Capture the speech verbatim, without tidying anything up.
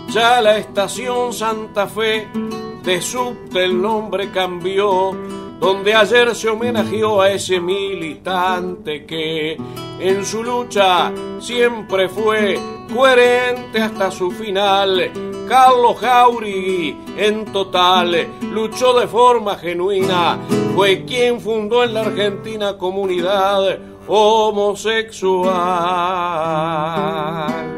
Ya la estación Santa Fe de subte el nombre cambió, donde ayer se homenajeó a ese militante que en su lucha siempre fue coherente hasta su final. Carlos Jáuregui en total luchó de forma genuina, fue quien fundó en la Argentina comunidad homosexual.